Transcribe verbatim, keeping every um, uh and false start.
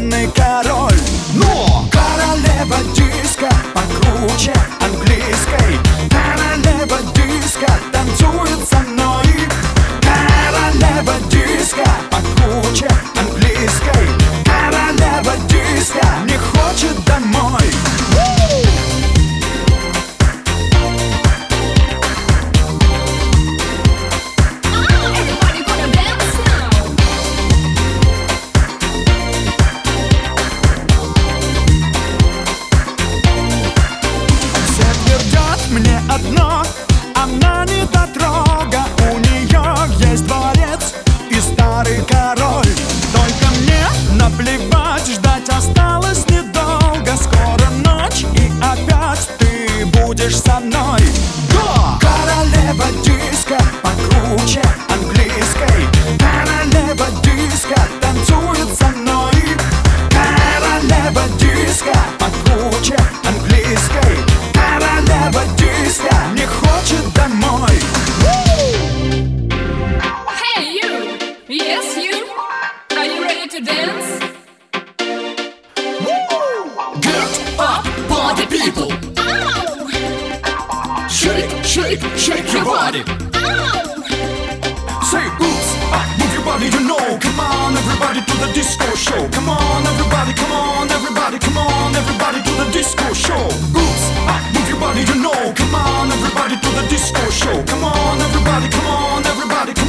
современный король. Но королева диска покруче английской. Королева диска танцует со мной. Королева диска покруче английской. Королева диска не хочет домой. Мне одно, она не дотрога. У нее есть дворец и старый король. Только мне наплевать, ждать осталось недолго. Скоро ночь и опять ты будешь со мной. Да! Королева диска покруче английской. Королева диска танцует со мной. Королева диска покруче английской. Королева диска не хочет домой. Hey you, yes you, are you ready to dance? Get up, party people. Ow! Shake, shake, shake your body. Ow! Say oops, ah, move your body, you know. Come on, everybody to the disco show. Come on, everybody, come on, everybody, come on, everybody to the disco show. Oops, ah, move your body, you know. Come on, everybody to the disco show. Come on, everybody, come on, everybody, come on.